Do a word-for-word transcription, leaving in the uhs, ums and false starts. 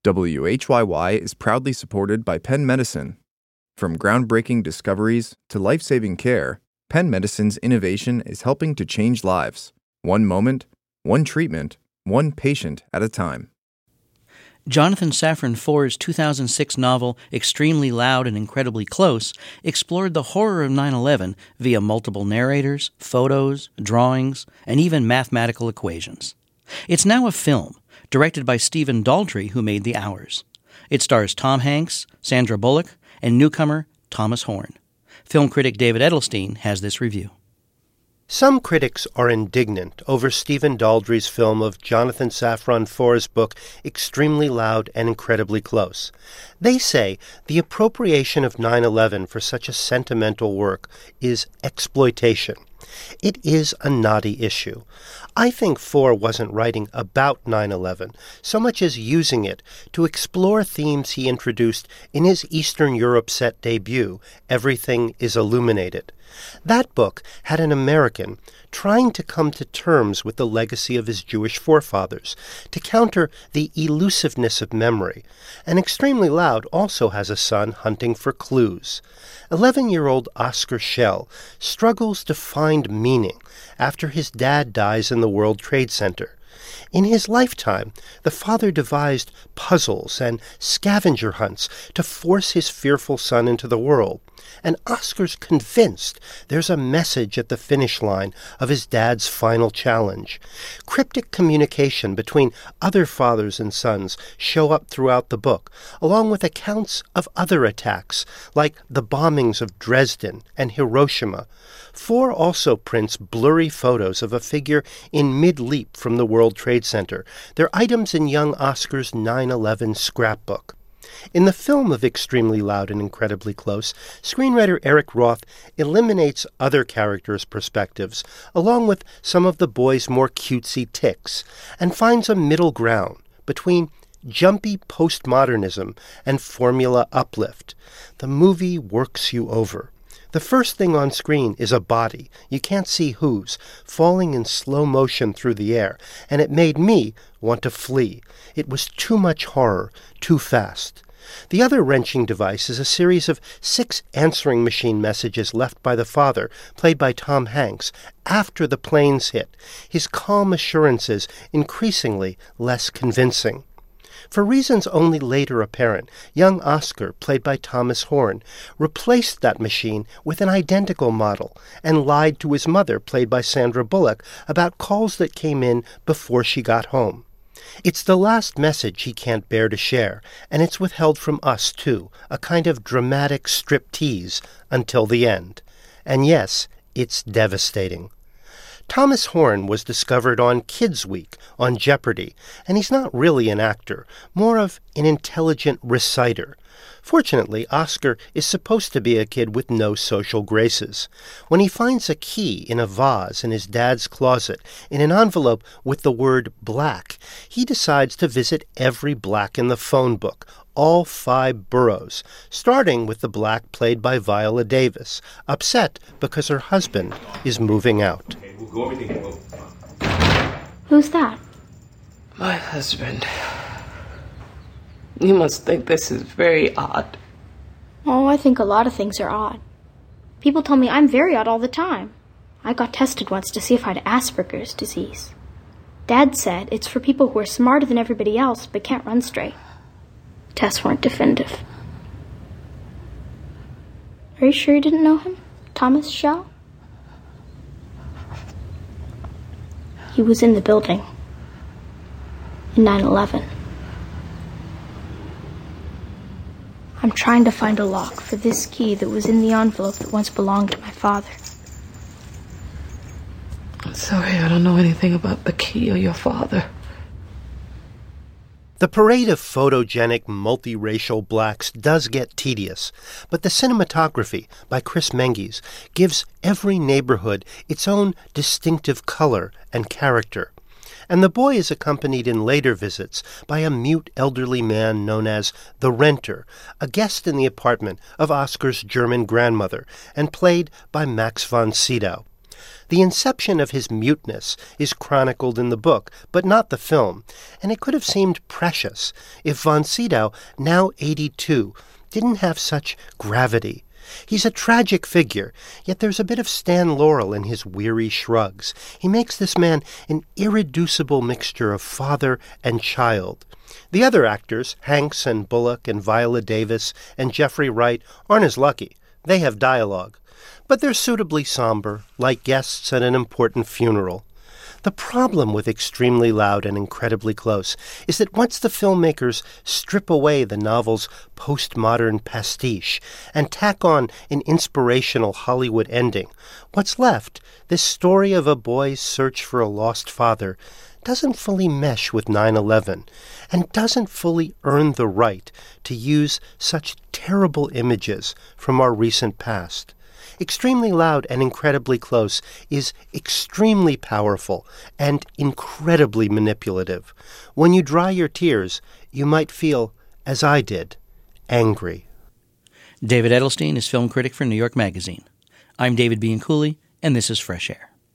W H Y Y is proudly supported by Penn Medicine. From groundbreaking discoveries to life-saving care, Penn Medicine's innovation is helping to change lives, one moment, one treatment, one patient at a time. Jonathan Safran Foer's two thousand six novel Extremely Loud and Incredibly Close explored the horror of nine eleven via multiple narrators, photos, drawings, and even mathematical equations. It's now a film, directed by Stephen Daldry, who made The Hours. It stars Tom Hanks, Sandra Bullock, and newcomer Thomas Horn. Film critic David Edelstein has this review. Some critics are indignant over Stephen Daldry's film of Jonathan Safran Foer's book Extremely Loud and Incredibly Close. They say the appropriation of nine eleven for such a sentimental work is exploitation. It is a knotty issue. I think Foer wasn't writing about nine eleven so much as using it to explore themes he introduced in his Eastern Europe set debut, Everything is Illuminated. That book had an American trying to come to terms with the legacy of his Jewish forefathers, to counter the elusiveness of memory. And Extremely Loud also has a son hunting for clues. Eleven-year-old Oscar Schell struggles to find meaning after his dad dies in the World Trade Center. In his lifetime, the father devised puzzles and scavenger hunts to force his fearful son into the world. And Oscar's convinced there's a message at the finish line of his dad's final challenge. Cryptic communication between other fathers and sons show up throughout the book, along with accounts of other attacks, like the bombings of Dresden and Hiroshima. Foer also prints blurry photos of a figure in mid-leap from the World Trade Center. They're items in young Oscar's nine eleven scrapbook. In the film of Extremely Loud and Incredibly Close, screenwriter Eric Roth eliminates other characters' perspectives, along with some of the boy's more cutesy tics, and finds a middle ground between jumpy postmodernism and formula uplift. The movie works you over. The first thing on screen is a body, you can't see whose, falling in slow motion through the air, and it made me want to flee. It was too much horror, too fast. The other wrenching device is a series of six answering machine messages left by the father, played by Tom Hanks, after the planes hit, his calm assurances increasingly less convincing. For reasons only later apparent, young Oscar, played by Thomas Horn, replaced that machine with an identical model and lied to his mother, played by Sandra Bullock, about calls that came in before she got home. It's the last message he can't bear to share, and it's withheld from us, too, a kind of dramatic striptease until the end. And yes, it's devastating. Thomas Horn was discovered on Kids Week on Jeopardy, and he's not really an actor, more of an intelligent reciter. Fortunately, Oscar is supposed to be a kid with no social graces. When he finds a key in a vase in his dad's closet in an envelope with the word black, he decides to visit every black in the phone book, all five boroughs, starting with the black played by Viola Davis, upset because her husband is moving out. Who's that? My husband. You must think this is very odd. Oh, I think a lot of things are odd. People tell me I'm very odd all the time. I got tested once to see if I had Asperger's disease. Dad said it's for people who are smarter than everybody else but can't run straight. Tests weren't definitive. Are you sure you didn't know him? Thomas Schell? He was in the building in nine eleven. I'm trying to find a lock for this key that was in the envelope that once belonged to my father. I'm sorry, I don't know anything about the key or your father. The parade of photogenic, multiracial blacks does get tedious, but the cinematography by Chris Menges gives every neighborhood its own distinctive color and character. And the boy is accompanied in later visits by a mute elderly man known as the Renter, a guest in the apartment of Oscar's German grandmother, and played by Max von Sydow. The inception of his muteness is chronicled in the book, but not the film, and it could have seemed precious if von Sydow, now eighty-two, didn't have such gravity. He's a tragic figure, yet there's a bit of Stan Laurel in his weary shrugs. He makes this man an irreducible mixture of father and child. The other actors, Hanks and Bullock and Viola Davis and Jeffrey Wright, aren't as lucky. They have dialogue. But they're suitably somber, like guests at an important funeral. The problem with Extremely Loud and Incredibly Close is that once the filmmakers strip away the novel's postmodern pastiche and tack on an inspirational Hollywood ending, what's left, this story of a boy's search for a lost father, doesn't fully mesh with nine eleven and doesn't fully earn the right to use such terrible images from our recent past. Extremely Loud and Incredibly Close is extremely powerful and incredibly manipulative. When you dry your tears, you might feel, as I did, angry. David Edelstein is film critic for New York Magazine. I'm David Bianculli, and this is Fresh Air.